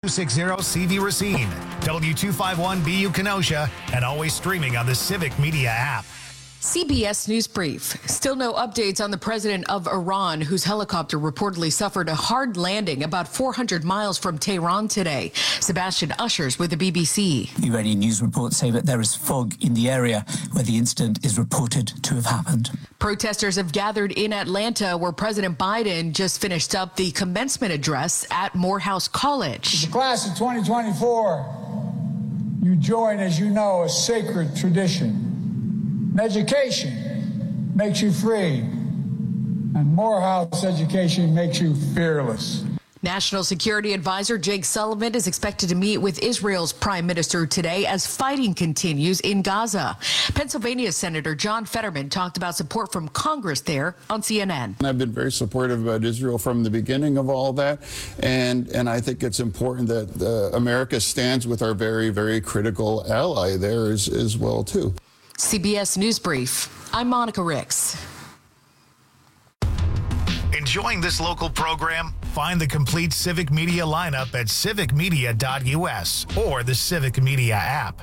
260CV Racine, W251BU Kenosha, and always streaming on the Civic Media app. CBS News Brief. Still no updates on the president of Iran, whose helicopter reportedly suffered a hard landing about 400 miles from Tehran today. Sebastian Ushers with the BBC. Iranian news reports say that there is fog in the area where the incident is reported to have happened. Protesters have gathered in Atlanta, where President Biden just finished up the commencement address at Morehouse College. The class of 2024, you join, as you know, a sacred tradition. Education makes you free, and Morehouse education makes you fearless. National Security Advisor Jake Sullivan is expected to meet with Israel's prime minister today as fighting continues in Gaza. Pennsylvania Senator John Fetterman talked about support from Congress there on CNN. I've been very supportive about Israel from the beginning of all that, and I think it's important that America stands with our very, very critical ally there as well, too. CBS News Brief. I'm Monica Ricks. Enjoying this local program? Find the complete Civic Media lineup at civicmedia.us or the Civic Media app.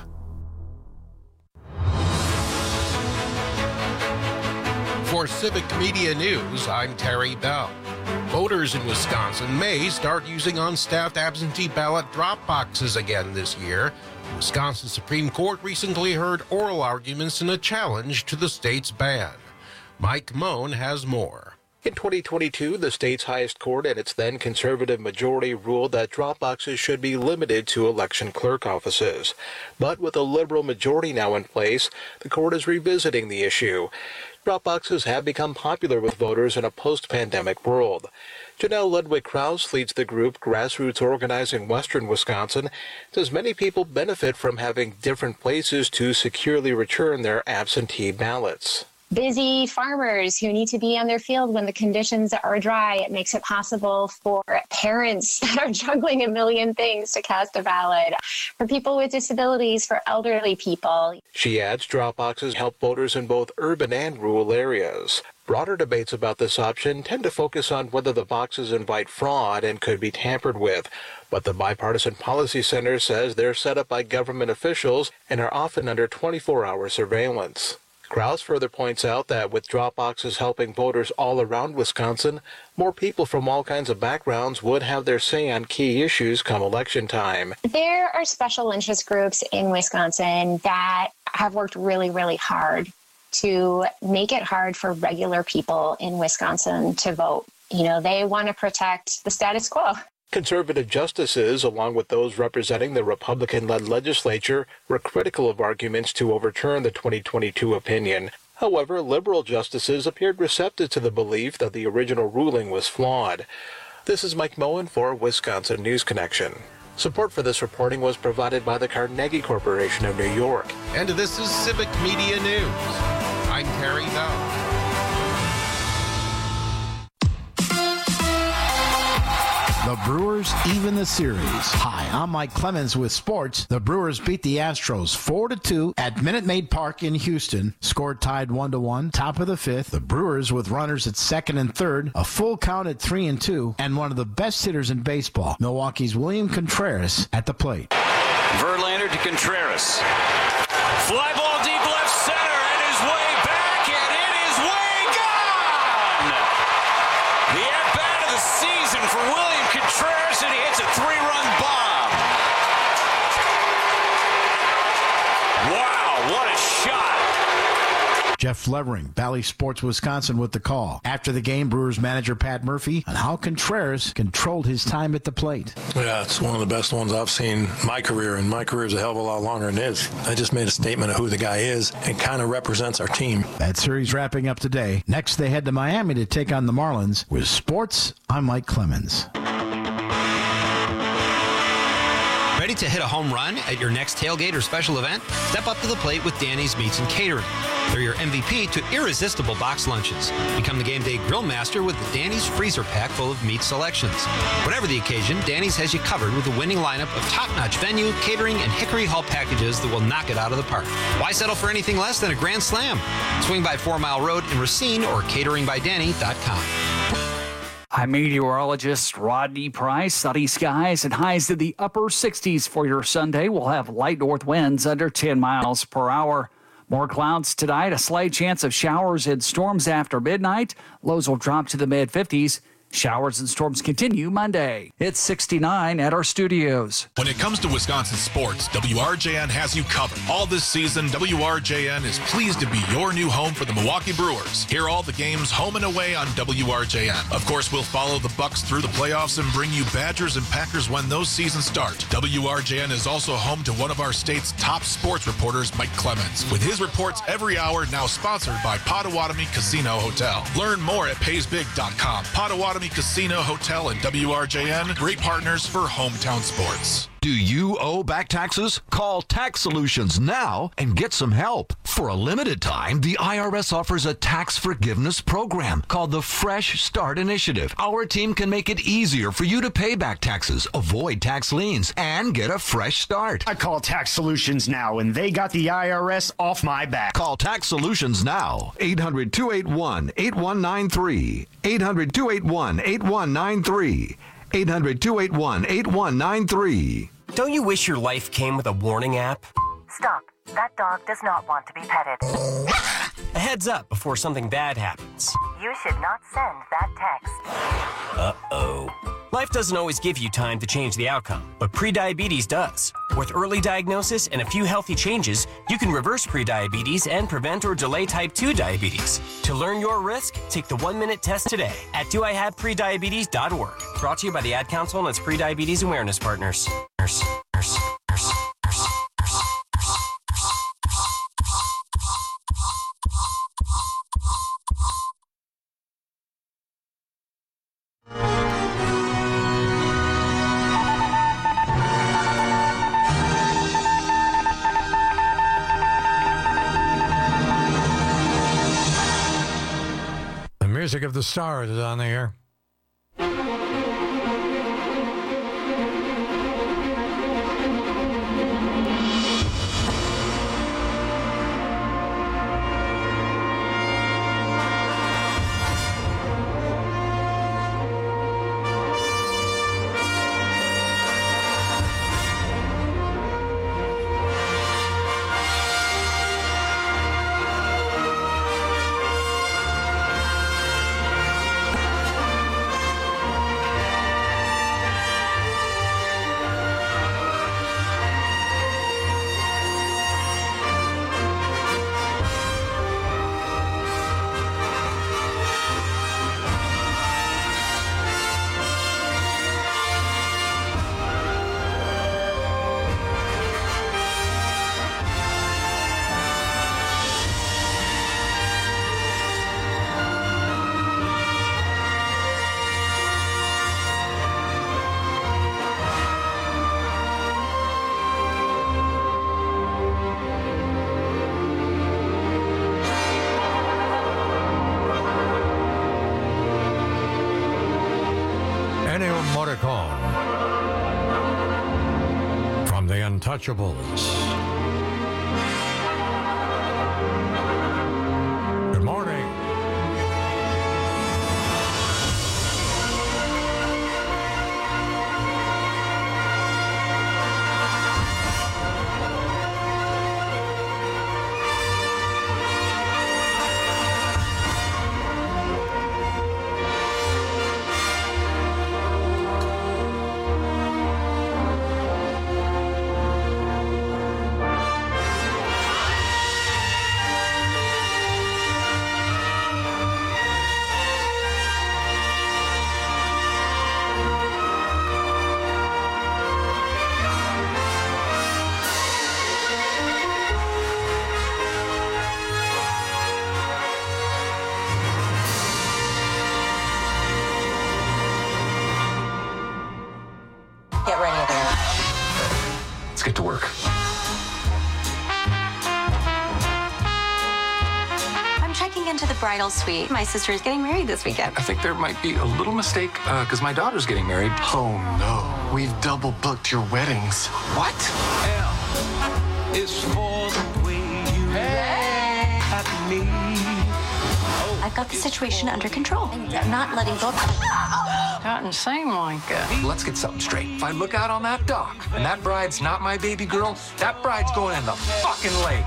For Civic Media News, I'm Terry Bell. Voters in Wisconsin may start using unstaffed absentee ballot drop boxes again this year. The Wisconsin Supreme Court recently heard oral arguments in a challenge to the state's ban. Mike Moen has more. In 2022, the state's highest court and its then conservative majority ruled that drop boxes should be limited to election clerk offices. But with a liberal majority now in place, the court is revisiting the issue. Drop boxes have become popular with voters in a post-pandemic world. Janelle Ludwig-Krause leads the group Grassroots Organizing Western Wisconsin, says many people benefit from having different places to securely return their absentee ballots. Busy farmers who need to be on their field when the conditions are dry. It makes it possible for parents that are juggling a million things to cast a ballot, for people with disabilities, for elderly people. She adds drop boxes help voters in both urban and rural areas. Broader debates about this option tend to focus on whether the boxes invite fraud and could be tampered with. But the Bipartisan Policy Center says they're set up by government officials and are often under 24-hour surveillance. Krause further points out that with drop boxes helping voters all around Wisconsin, more people from all kinds of backgrounds would have their say on key issues come election time. There are special interest groups in Wisconsin that have worked really, really hard to make it hard for regular people in Wisconsin to vote. You know, they want to protect the status quo. Conservative justices, along with those representing the Republican-led legislature, were critical of arguments to overturn the 2022 opinion. However, liberal justices appeared receptive to the belief that the original ruling was flawed. This is Mike Moen for Wisconsin News Connection. Support for this reporting was provided by the Carnegie Corporation of New York. And this is Civic Media News. I'm Terry Bell. The Brewers even the series. Hi, I'm Mike Clemens with sports. The Brewers beat the Astros 4-2 at Minute Maid Park in Houston. Score tied 1-1, top of the fifth. The Brewers with runners at second and third, a full count at 3-2, and one of the best hitters in baseball, Milwaukee's William Contreras, at the plate. Verlander to Contreras. Fly ball deep left center, and his way back, and it is way gone! The at-bat of the season for William Contreras, and he hits a 3-run bomb. Wow, what a shot. Jeff Levering, Bally Sports Wisconsin with the call. After the game, Brewers manager Pat Murphy on how Contreras controlled his time at the plate. Yeah, it's one of the best ones I've seen in my career, and my career is a hell of a lot longer than his. I just made a statement of who the guy is and kind of represents our team. That series wrapping up today. Next, they head to Miami to take on the Marlins. With sports, I'm Mike Clemens. Ready to hit a home run at your next tailgate or special event? Step up to the plate with Danny's Meats and Catering. They're your MVP to irresistible box lunches. Become the game day grill master with the Danny's freezer pack full of meat selections. Whatever the occasion, Danny's has you covered with a winning lineup of top-notch venue, catering, and Hickory Hall packages that will knock it out of the park. Why settle for anything less than a grand slam? Swing by 4 Mile Road in Racine or cateringbydanny.com. I'm meteorologist Rodney Price. Sunny skies and highs in the upper 60s for your Sunday. We'll have light north winds under 10 miles per hour. More clouds tonight, a slight chance of showers and storms after midnight. Lows will drop to the mid-50s. Showers and storms continue Monday. It's 69 at our studios. When it comes to Wisconsin sports, WRJN has you covered. All this season, WRJN is pleased to be your new home for the Milwaukee Brewers. Hear all the games home and away on WRJN. Of course, we'll follow the Bucks through the playoffs and bring you Badgers and Packers when those seasons start. WRJN is also home to one of our state's top sports reporters, Mike Clemens, with his reports every hour, now sponsored by Potawatomi Casino Hotel. Learn more at paysbig.com. Potawatomi Casino Hotel and WRJN, great partners for hometown sports. Do you owe back taxes? Call Tax Solutions now and get some help. For a limited time, the IRS offers a tax forgiveness program called the Fresh Start Initiative. Our team can make it easier for you to pay back taxes, avoid tax liens, and get a fresh start. I call Tax Solutions now, and they got the IRS off my back. Call Tax Solutions now. 800-281-8193. 800-281-8193. 800-281-8193. Don't you wish your life came with a warning app? Stop. That dog does not want to be petted. A heads up before something bad happens. You should not send that text. Uh-oh. Life doesn't always give you time to change the outcome, but prediabetes does. With early diagnosis and a few healthy changes, you can reverse prediabetes and prevent or delay type 2 diabetes. To learn your risk, take the 1-minute test today at doihaveprediabetes.org. Brought to you by the Ad Council and its prediabetes awareness partners. Music of the Stars is on the air. From the Untouchables. Good morning. Bridal suite. My sister is getting married this weekend. I think there might be a little mistake because my daughter's getting married. Oh no, we've double booked your weddings. What? L is for the way you laugh at me. I've got the situation under control. I'm not letting go. Not insane like that. Let's get something straight. If I look out on that dock and that bride's not my baby girl, that bride's going in the fucking lake.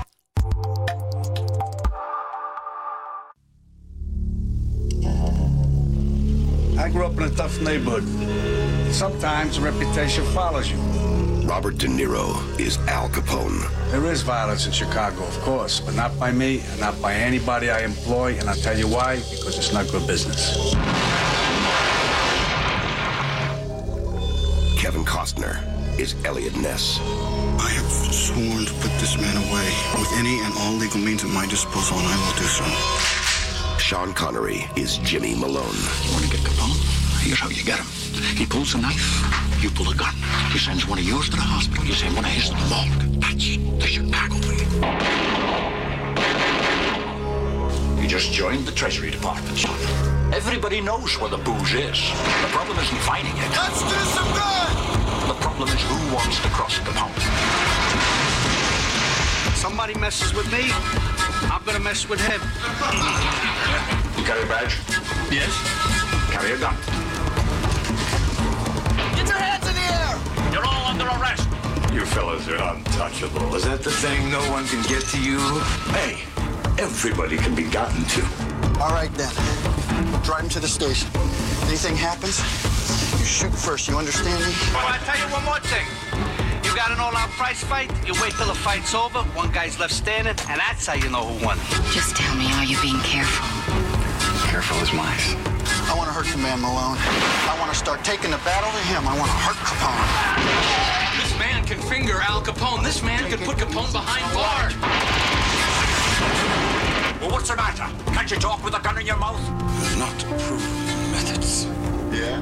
I grew up in a tough neighborhood. Sometimes a reputation follows you. Robert De Niro is Al Capone. There is violence in Chicago, of course, but not by me and not by anybody I employ, and I'll tell you why, because it's not good business. Kevin Costner is Elliot Ness. I have sworn to put this man away with any and all legal means at my disposal, and I will do so. Sean Connery is Jimmy Malone. You want to get Capone? Here's how you get him. He pulls a knife, you pull a gun. He sends one of yours to the hospital, you send one of his to the morgue. That's the Chicago way. You just joined the Treasury Department, son. Everybody knows where the booze is. The problem isn't finding it. Let's do some good! The problem is who wants to cross Capone. Somebody messes with me, I'm gonna mess with him. You carry a badge? Yes. Carry a gun. Get your hands in the air! You're all under arrest. You fellas are untouchable. Is that the thing? No one can get to you? Hey, everybody can be gotten to. All right, then. Drive him to the station. Anything happens, you shoot first. You understand me? Well, I'll tell you one more thing. You got an all-out prize fight, you wait till the fight's over, one guy's left standing, and that's how you know who won. Just tell me, are you being careful? Careful as mice. I want to hurt the man Malone. I want to start taking the battle to him. I want to hurt Capone. This man can finger Al Capone. This man can put Capone behind bars. Well, what's the matter? Can't you talk with a gun in your mouth? Not proven methods. Yeah?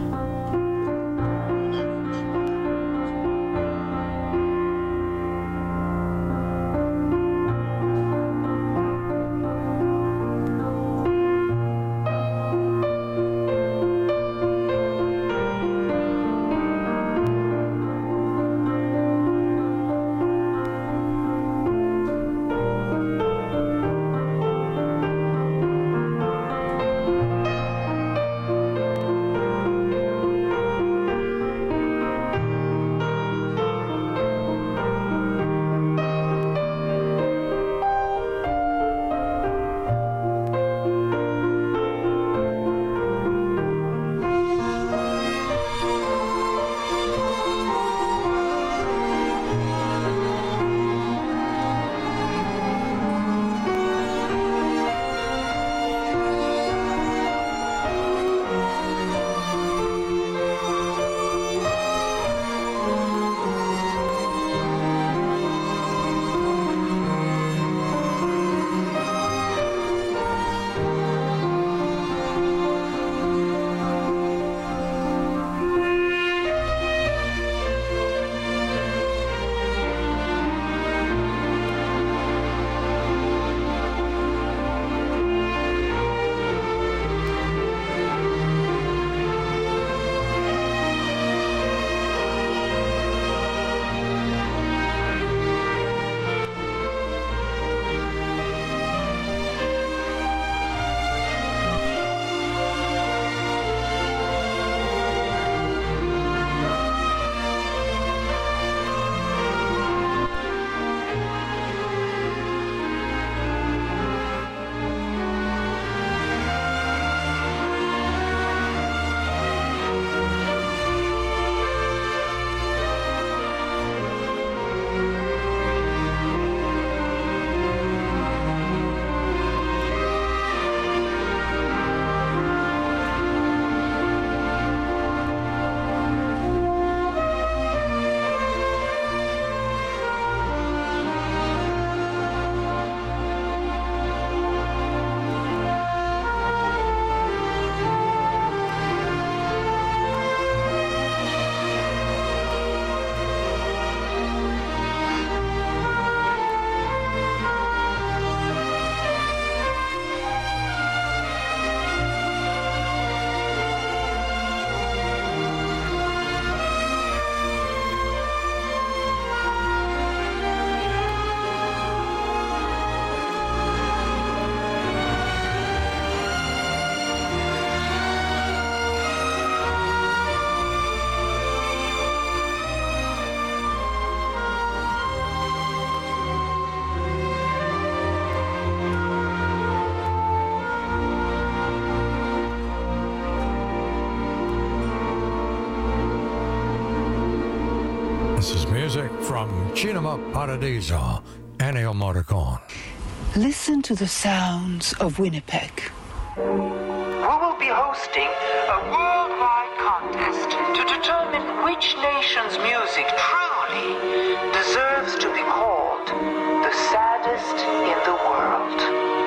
This is music from Cinema Paradiso, Ennio Morricone. Listen to the sounds of Winnipeg. We will be hosting a worldwide contest to determine which nation's music truly deserves to be called the saddest in the world.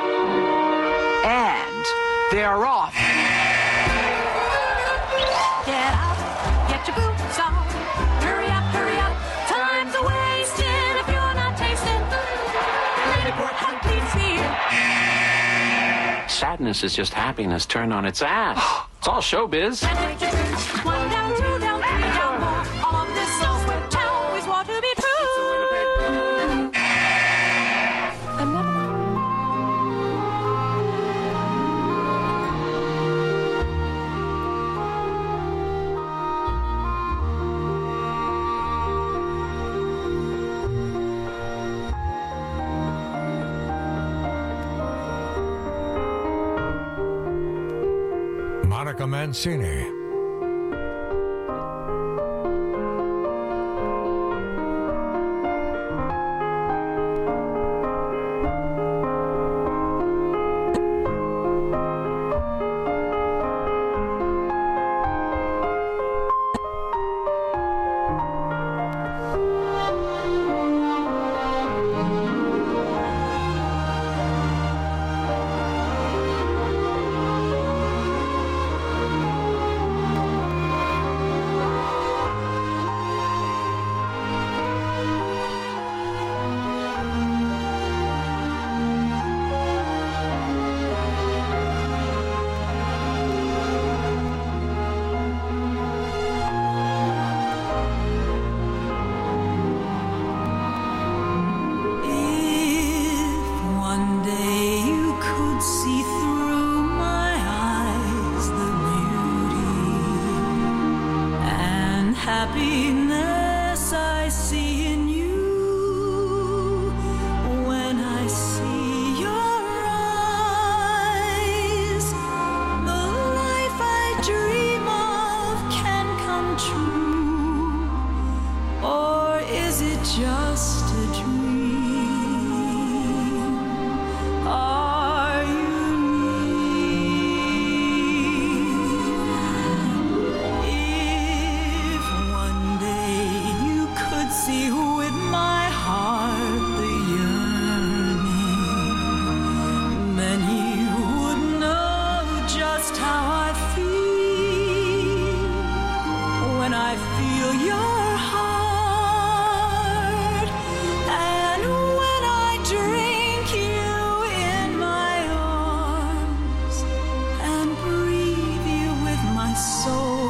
And they're off. Get up, get your boots on. Hurry up, time's a-wasting if you're not tasting. Ladyport Huntley's here. Sadness is just happiness turned on its ass. It's all showbiz. And take your truth. 1 down, 2 down, 3 down, 4. All of this knows where town always want to be true. Monica Mancini. Happiness I see in you when I see your eyes. The life I dream of can come true, or is it just a dream? Are you see with my heart the yearning, then you would know just how I feel when I feel your heart, and when I drink you in my arms and breathe you with my soul.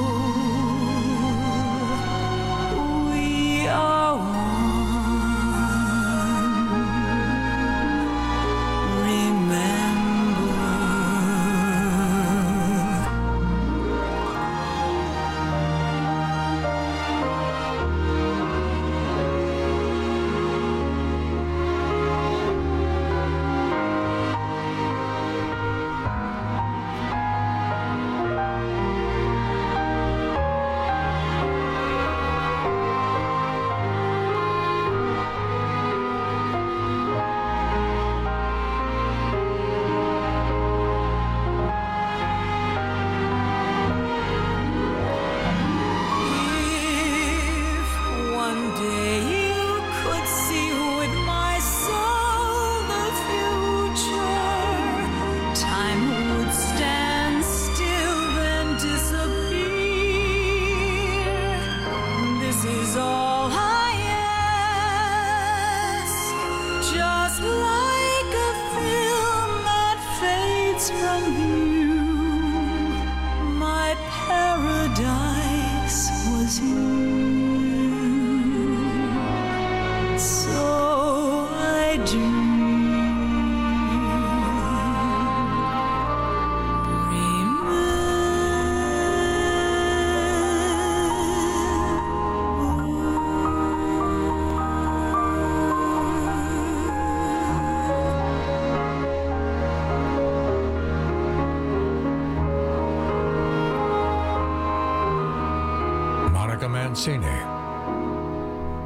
Mancini.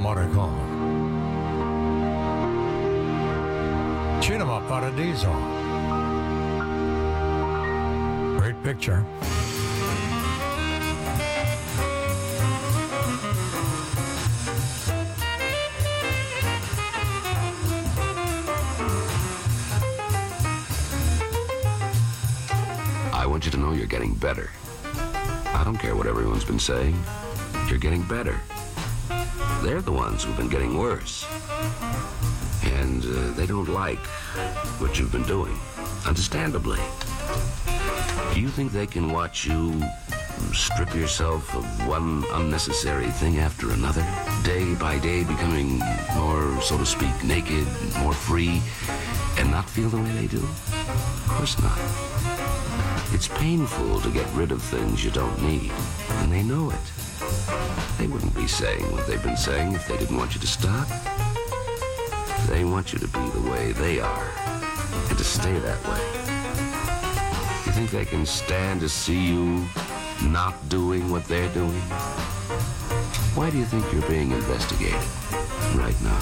Morricone. Cinema Paradiso. Great picture. I want you to know you're getting better. I don't care what everyone's been saying. You're getting better. They're the ones who've been getting worse. And they don't like what you've been doing, understandably. Do you think they can watch you strip yourself of one unnecessary thing after another, day by day becoming more, so to speak, naked, more free, and not feel the way they do? Of course not. It's painful to get rid of things you don't need, and they know it. They wouldn't be saying what they've been saying if they didn't want you to stop. They want you to be the way they are, and to stay that way. You think they can stand to see you not doing what they're doing? Why do you think you're being investigated right now?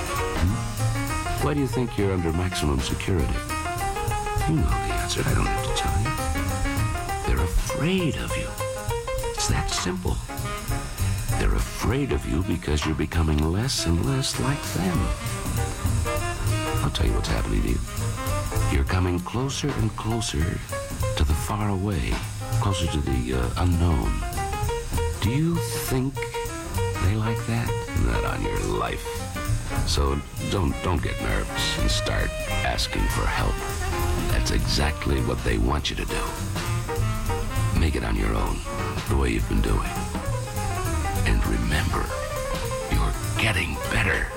Why do you think you're under maximum security? You know the answer. I don't have to tell you. They're afraid of you. It's that simple. They're afraid of you because you're becoming less and less like them. I'll tell you what's happening to you. You're coming closer and closer to the far away, closer to the unknown. Do you think they like that? Not on your life. So don't get nervous and start asking for help. That's exactly what they want you to do. Make it on your own, the way you've been doing. And remember, you're getting better.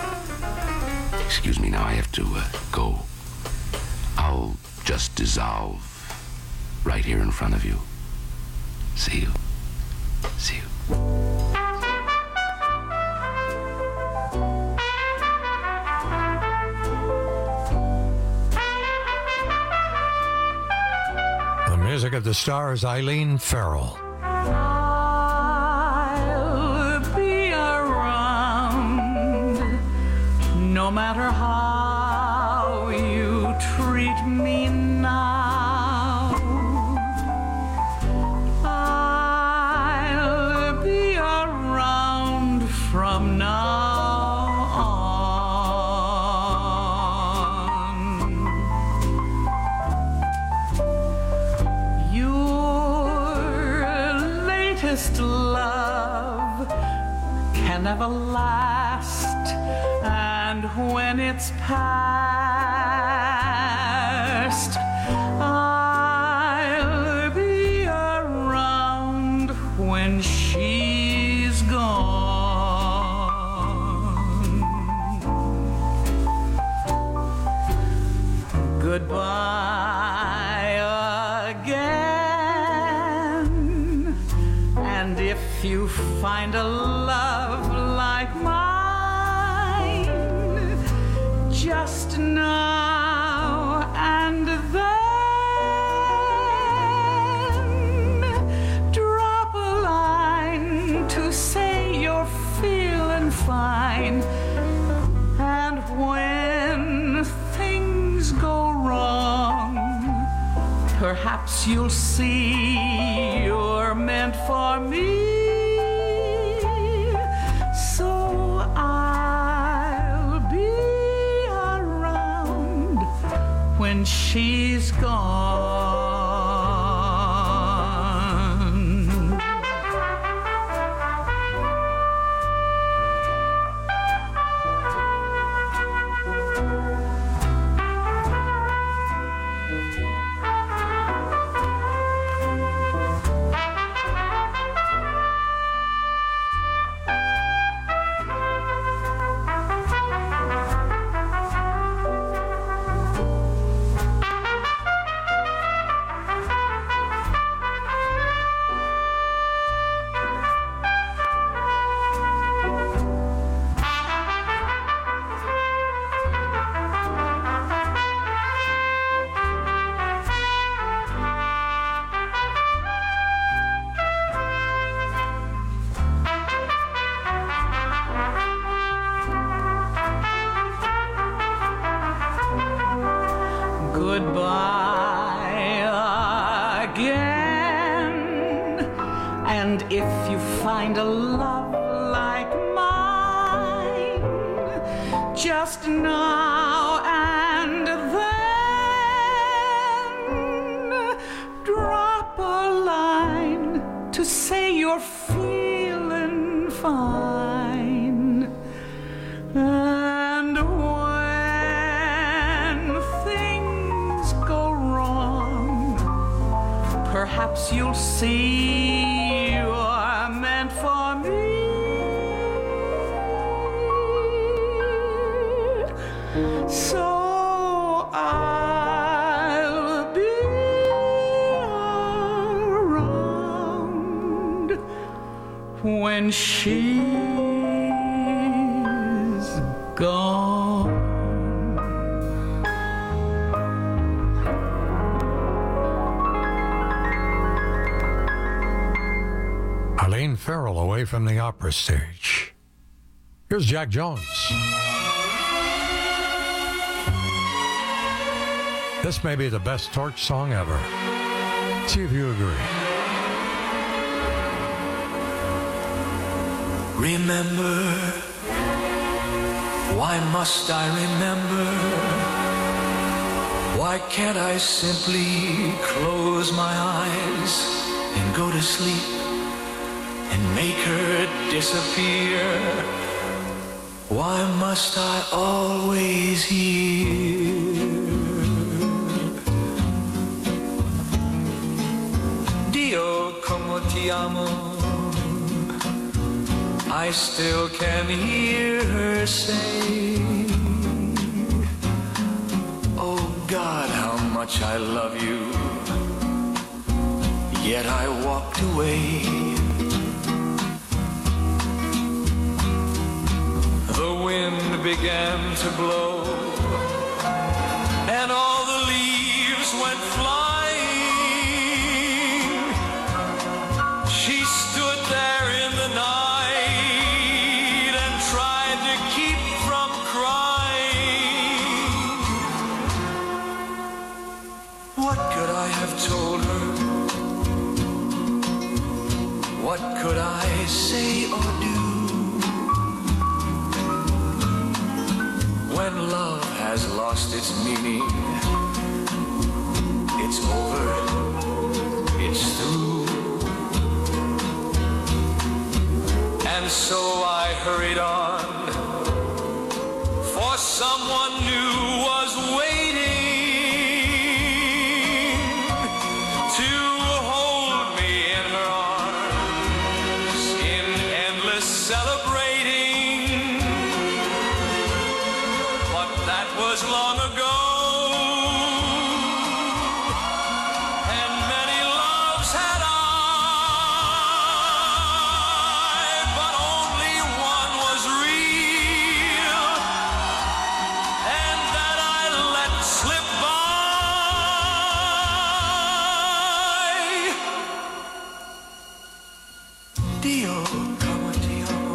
Excuse me, now I have to go. I'll just dissolve right here in front of you. See you. See you. The music of the stars, Eileen Farrell. I'll be around no matter how you treat me now. I'll be around from now on. Your latest love can never last, and when it's past, I'll be around when she's gone. Goodbye again, and if you find a love like mine, just now and then drop a line to say you're feeling fine. And when things go wrong, perhaps you'll see you're meant for me. So I'll be around when she's gone. goodbye again. And if you find a love like mine, just now and then, drop a line to say you're feeling fine. And when things go wrong, perhaps you'll see you're meant for me. So I'll be around when she's gone. Eileen Farrell away from the opera stage. Here's Jack Jones. This may be the best Torch song ever. See if you agree. Remember, why must I remember? Why can't I simply close my eyes and go to sleep and make her disappear? Why must I always hear Dio como ti amo? I still can hear her say, oh God, how much I love you. Yet I walked away. The wind began to blow, and all the leaves went flying. She stood there in the night and tried to keep from crying. What could I have told her? What could I say or do? When love has lost its meaning, it's over, it's through. And so I hurried on, for someone new was waiting to hold me in her arms in endless celebrating. But that was long ago, and many loves had I, but only one was real, and that I let slip by. Dio como ti amo.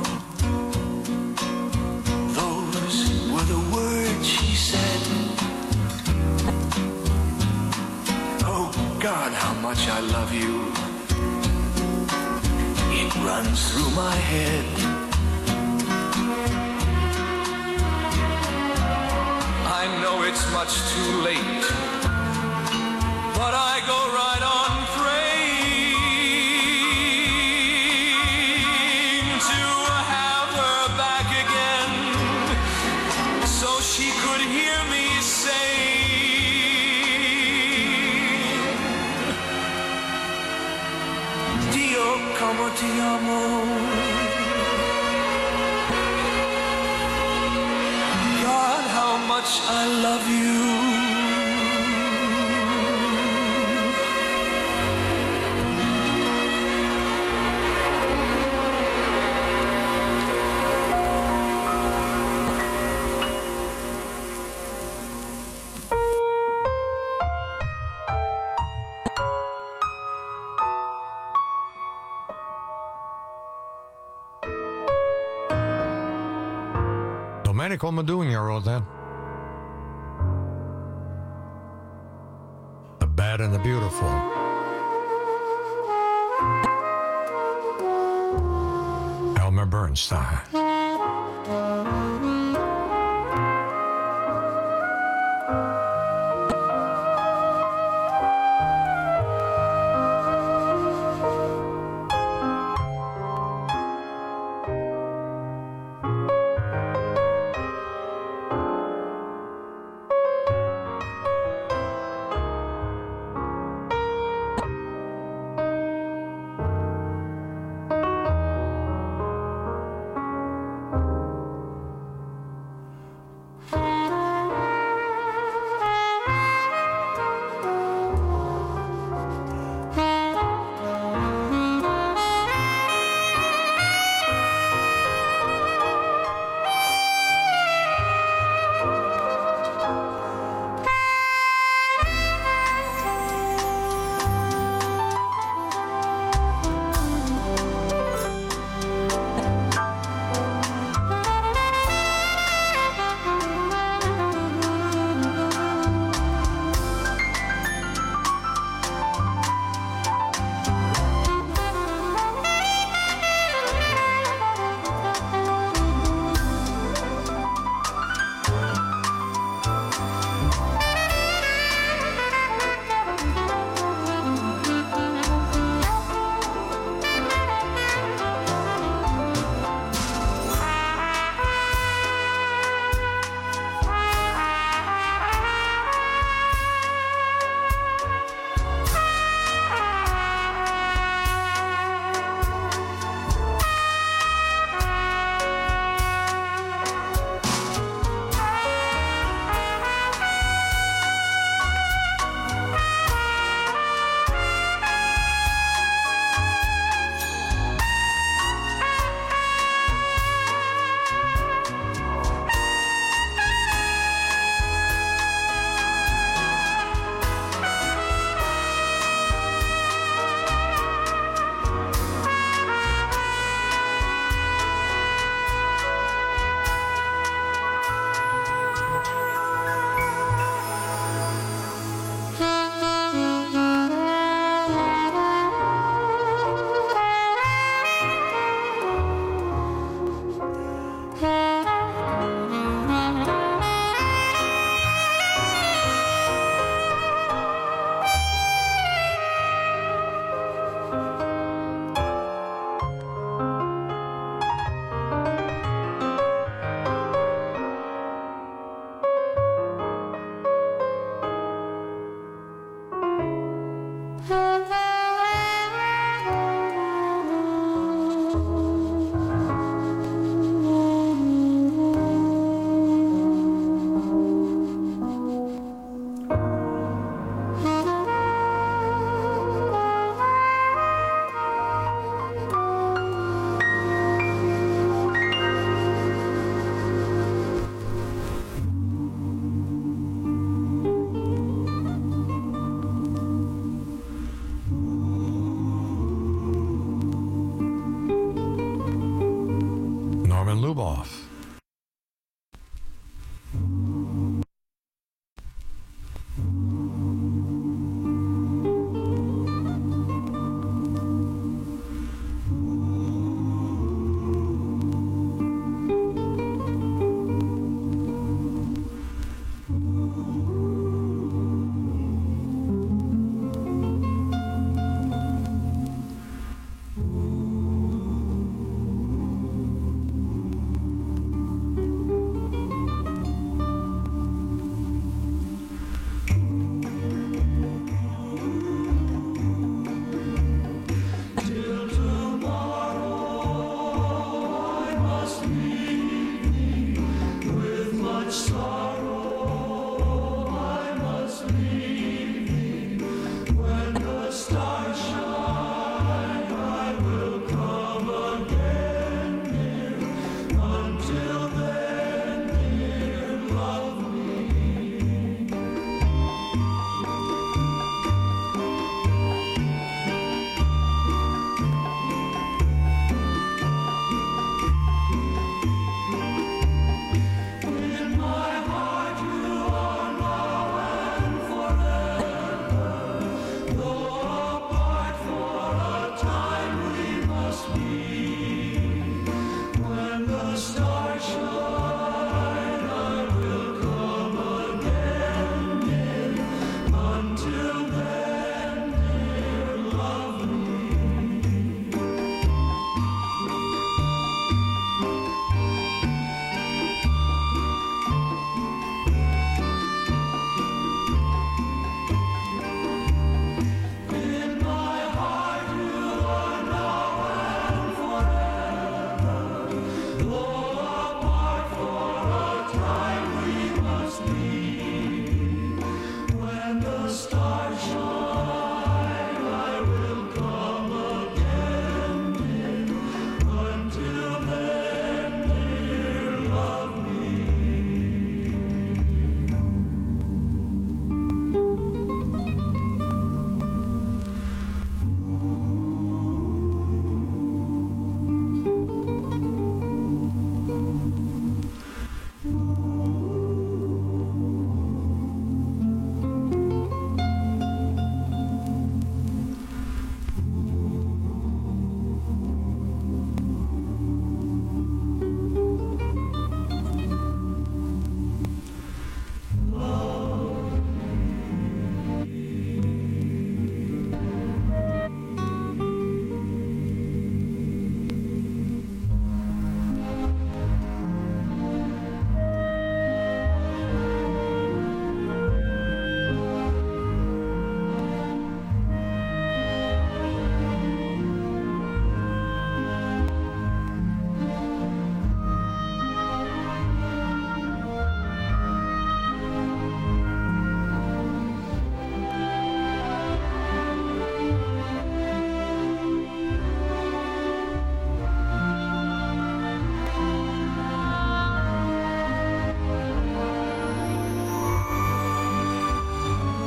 Those were the words she said. Oh God, how much I love you. It runs through my head. I know it's much too late, but I go right on praying to have her back again, so she could hear me say, Dio como ti amo. God, how much I love you. Domenico Modugno wrote that. and the Beautiful. Elmer Bernstein. Luboff.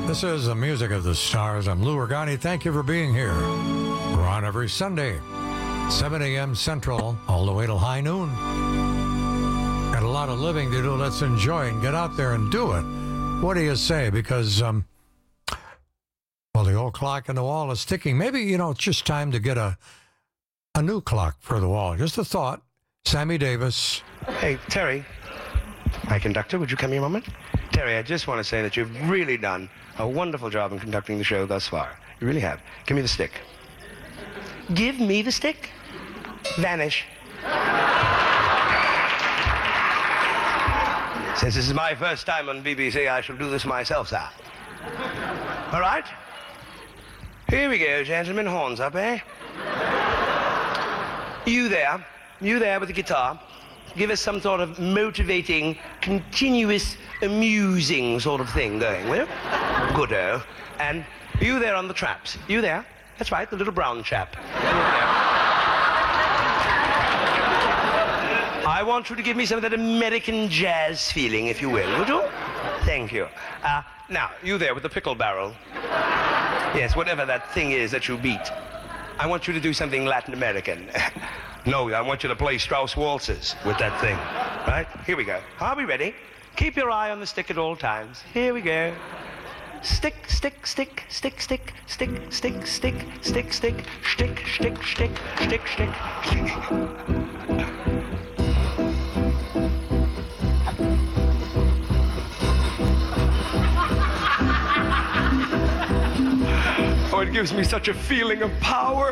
This is the Music of the Stars. I'm Lou Ragani. Thank you for being here. We're on every Sunday, 7 a.m. Central, all the way till high noon. Got a lot of living to do. Let's enjoy and get out there and do it. What do you say? Because, well, the old clock on the wall is ticking. Maybe, it's just time to get a new clock for the wall. Just a thought. Sammy Davis. Hey, Terry. My conductor, would you come here a moment? Terry, I just want to say that you've really done a wonderful job in conducting the show thus far. You really have. Give me the stick. Give me the stick. Vanish. Since this is my first time on BBC, I shall do this myself, sir. All right? Here we go, gentlemen. Horns up, eh? You there with the guitar. Give us some sort of motivating, continuous, amusing sort of thing going, will you? Good-o. And you there on the traps. You there. That's right, the little brown chap. I want you to give me some of that American jazz feeling, if you will, would you? Thank you. Now, you there with the pickle barrel. Yes, whatever that thing is that you beat. I want you to do something Latin American. No, I want you to play Strauss waltzes with that thing. Right? Here we go. Are we ready? Keep your eye on the stick at all times. Here we go. Stick, stick, stick, stick, stick, stick, stick, stick, stick, stick, stick, stick, stick, stick, stick. Oh, it gives me such a feeling of power.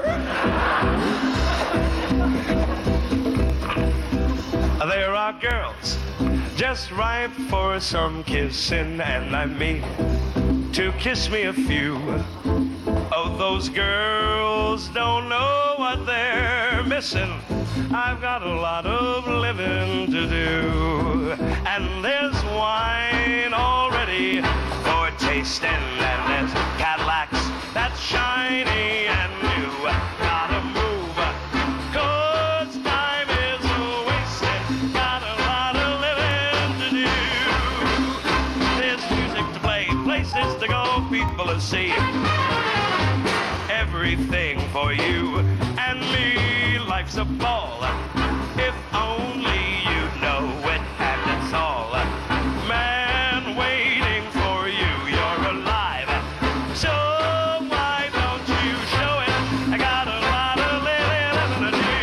There are girls just ripe for some kissing, and I mean to kiss me a few. Oh, those girls don't know what they're missing. I've got a lot of living to do, and there's wine already for tasting, and there's Cadillacs that's shiny and new. Gotta move, 'cause time is wasted. Got a lot of living to do. There's music to play, places to go, people to see. Everything for you and me. Life's a ball. If only you know it, and it's all. Man waiting for you, you're alive. So why don't you show it? I got a lot of living to do.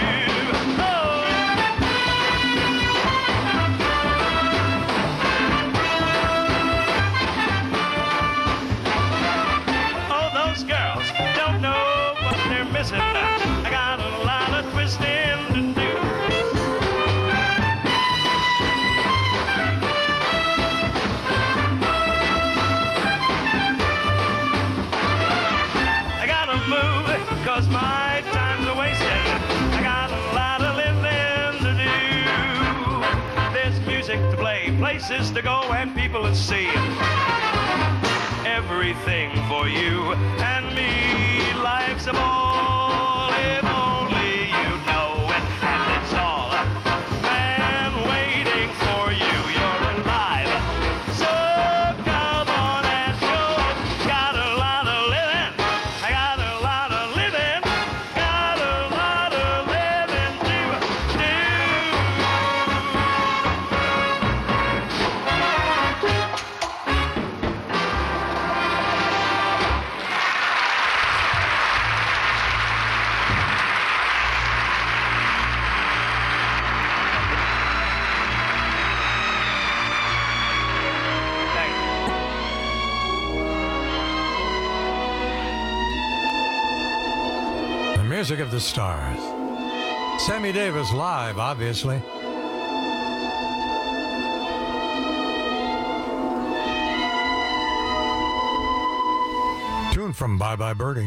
Oh, those girls don't know what they're missing. I got a lot of twisting to do. I gotta move, 'cause my time's a wasted. I got a lot of living to do. There's music to play, places to go, and people to see. Everything for you and me. Life's a ball, if only you know it, and it's all. Man waiting for you, you're alive. So come on and show it. Got a lot of living. I got a lot of living. Got a lot of living to do. The Music of the Stars. Sammy Davis live, obviously. Tune from Bye Bye Birdie.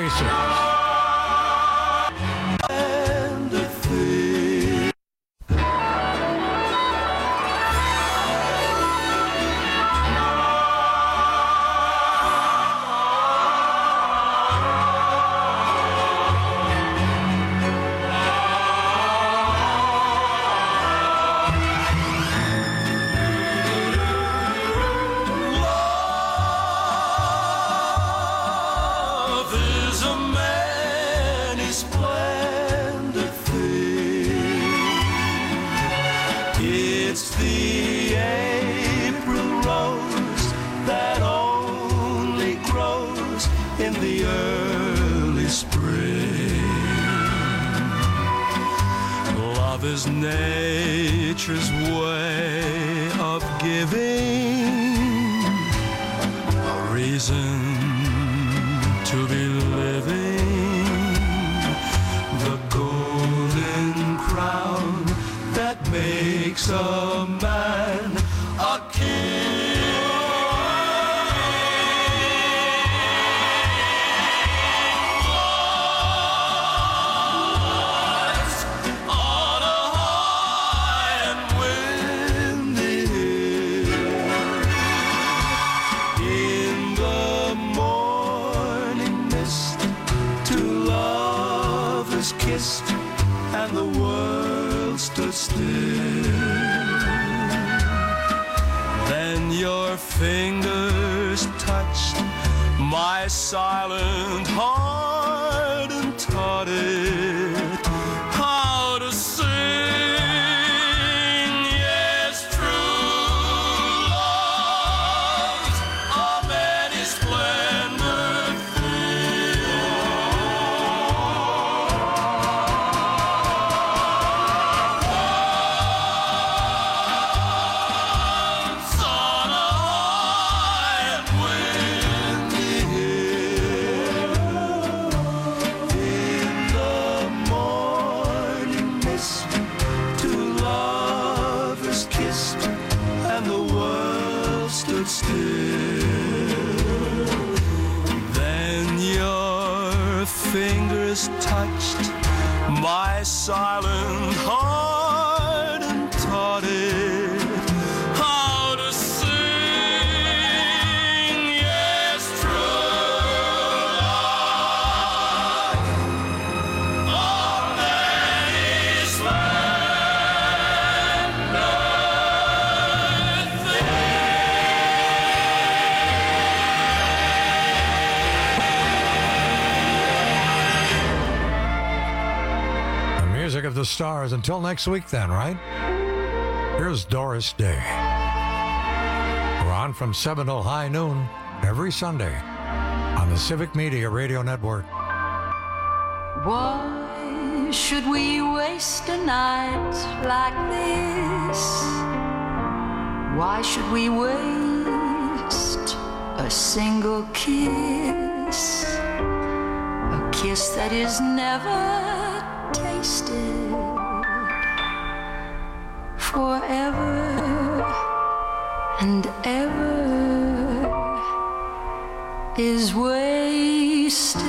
Pacers. Nature's way of giving a reason to be living, the golden crown that makes a man a king. And the world stood still. Then your fingers touched my silent heart and taught it how to sing. Yes, true love's a many splendid thing. Fingers touched my silent heart and taught it how to sing. Yes, true love, a many splendid thing. Music of the Stars. Until next week then, right? Here's Doris Day. We're on from 7 till high noon every Sunday on the Civic Media Radio Network. Why should we waste a night like this? Why should we waste a single kiss? A kiss that is never tasted forever and ever is wasted.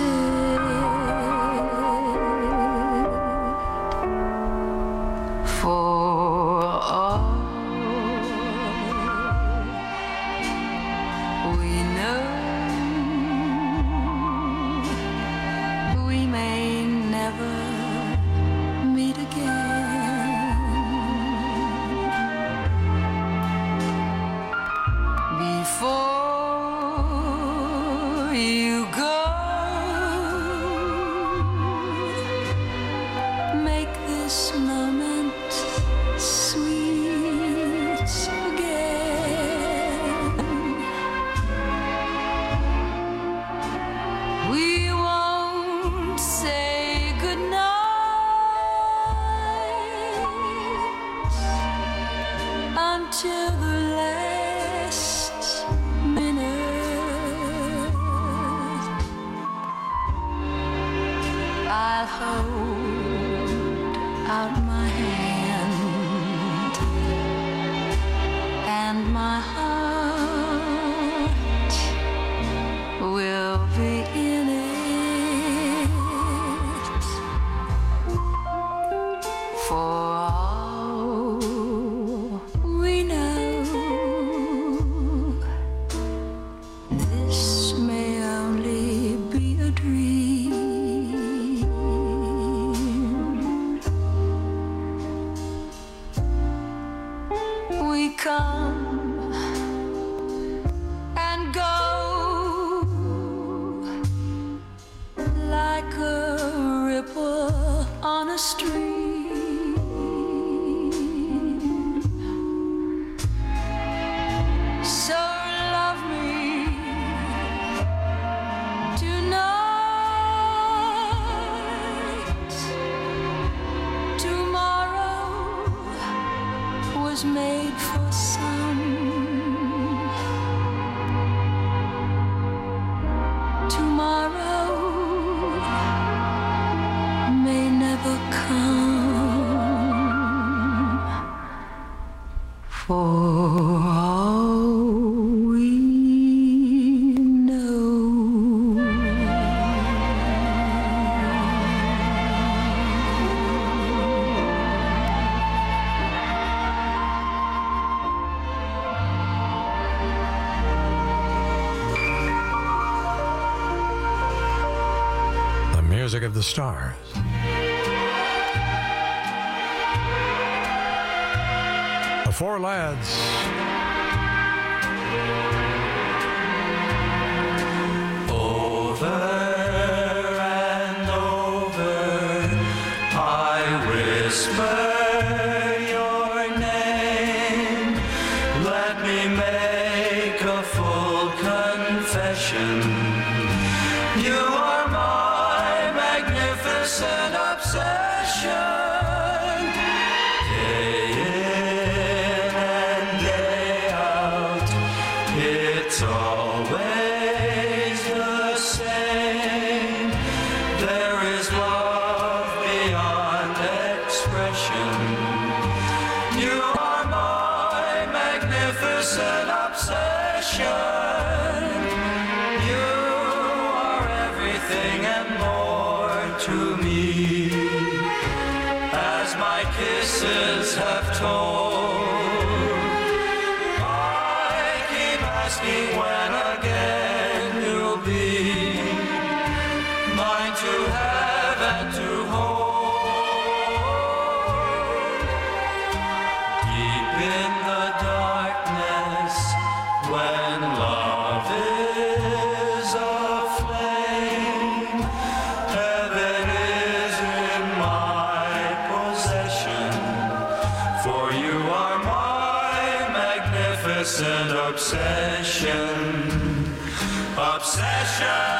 For all we know, we may never meet again. Before you go, This may only be a dream. We come and go like a ripple on a stream. So love me tonight. Tomorrow was made for some. Tomorrow may never come. For all we know. The music of the stars. The Four Lads. Over and over, I whisper your name. Let me make a full confession. You are my magnificent obsession. Day in and day out, it's always the same. There is love beyond expression. You are my magnificent obsession. You are everything and more to me, as my kisses have told. I keep asking when again you'll be mine to have and to hold. Deep in the darkness, when love is aflame, heaven is in my possession. For you are my magnificent obsession. Obsession.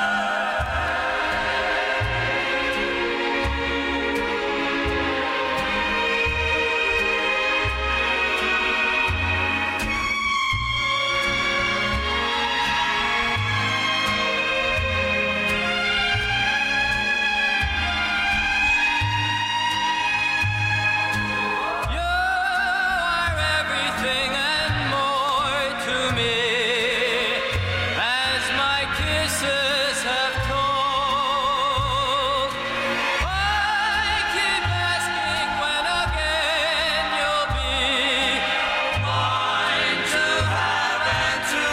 You are everything and more to me, as my kisses have told. I keep asking when again you'll be mine to have and to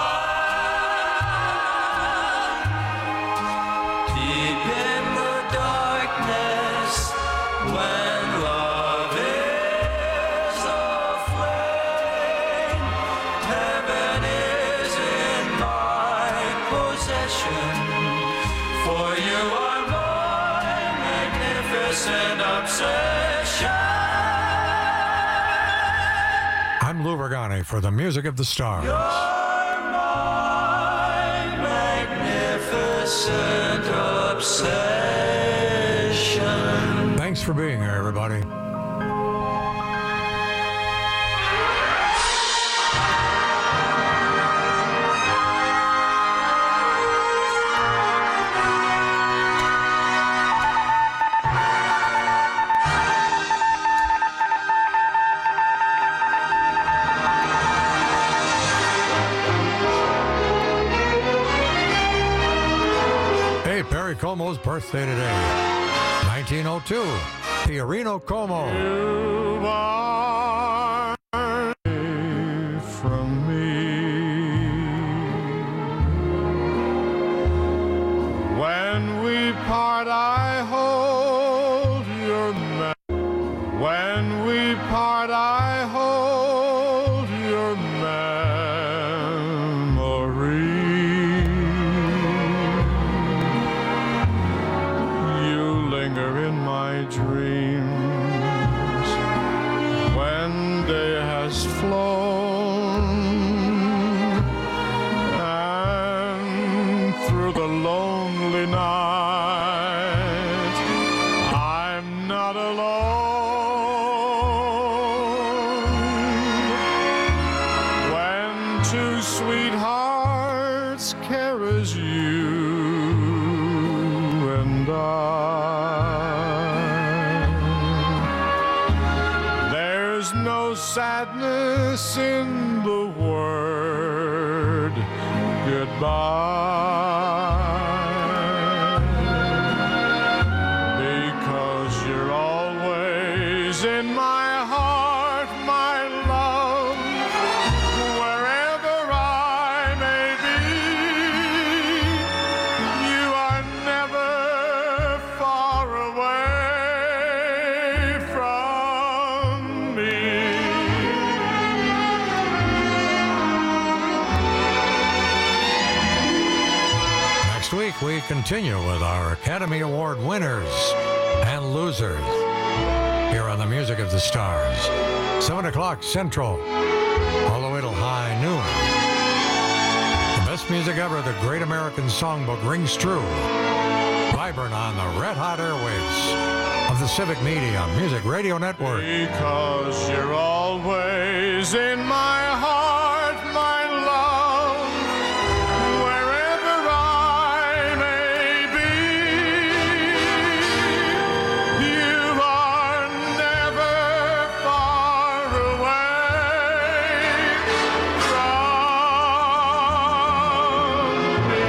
hold. Deep in the darkness, when love is aflame, heaven is in my possession. For you are my magnificent obsession. I'm Lou Ragani for the music of the stars. You're my magnificent obsession. Thanks for being here, everybody. Hey, Perry Como's birthday today. 1902. Fiorino Como. You are from me. When we part, I hold your when we part, I hold your memory. You linger in my dreams when day has flown, and through the lonely night I'm not alone. Two sweethearts care as you and I. There's no sadness in the word goodbye, because you're always in my heart, my love. Wherever I may be, you are never far away from me. Next week, we continue with our Academy Award winners and losers here on the Music of the Stars. 7 o'clock Central, all the way till high noon. The best music ever, the Great American Songbook, rings true, vibrant on the red-hot airwaves of the Civic Media Music Radio Network. Because you're always in my heart, my love, wherever I may be, you are never far away from me.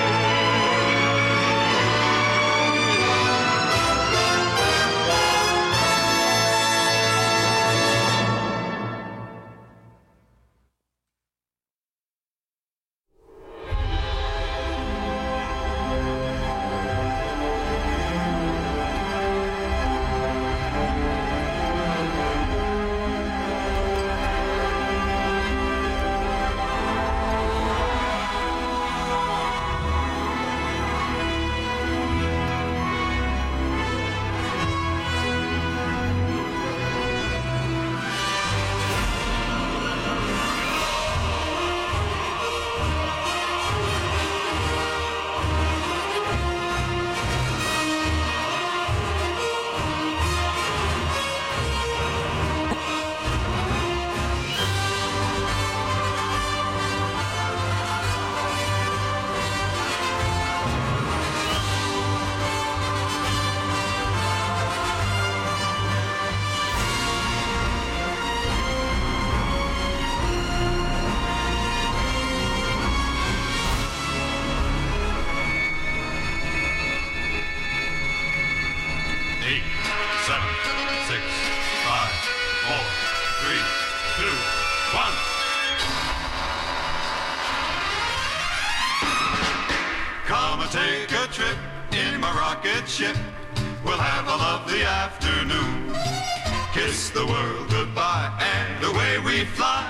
Come and take a trip in my rocket ship. We'll have a lovely afternoon. Kiss the world goodbye and away we fly.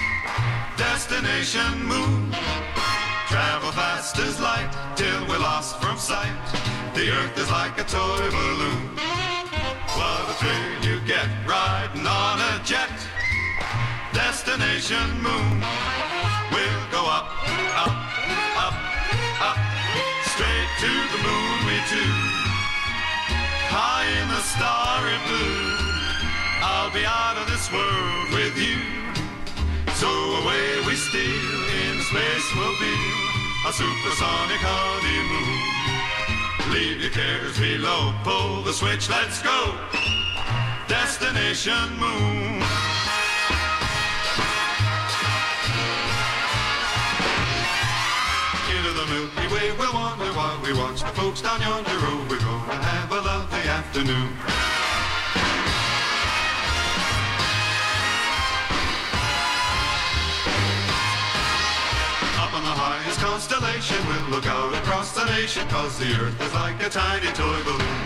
Destination moon. Travel fast as light till we're lost from sight. The earth is like a toy balloon. What a thrill you get riding on a jet. Destination moon. We'll go up, up, up, up. Straight to the moon we two. High in the starry blue. I'll be out of this world with you. So away we steal, in space we'll be a supersonic honeymoon. Leave your cares below, pull the switch, let's go. Destination moon. Into the Milky Way we'll wander while we watch the folks down yonder road. We're gonna have a lovely afternoon. On the highest Venus constellation will look out across the nation, 'cause the Earth is like a tiny toy balloon.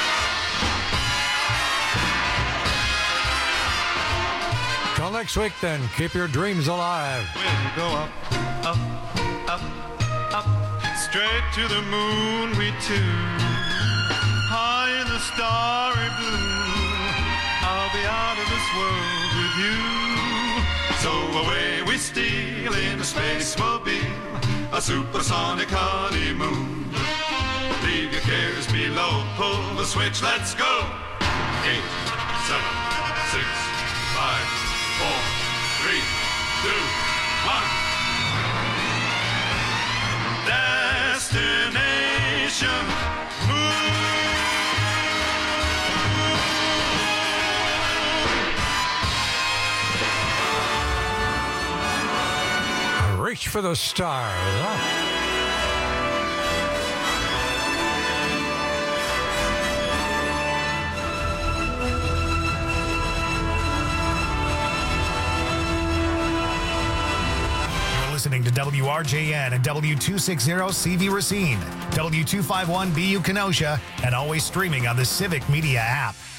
Till next week, then, keep your dreams alive. We'll go up, up, up, up, straight to the moon we two. High in the starry blue, I'll be out of this world with you. So away we steal in a spacemobile, a supersonic honeymoon. Leave your cares below, pull the switch, let's go. 8, 7, 6, 5, 4, 3, 2, 1. Destination moon. Reach for the stars, huh? Listening to WRJN and W260 CV Racine, W251 BU Kenosha, and always streaming on the Civic Media app.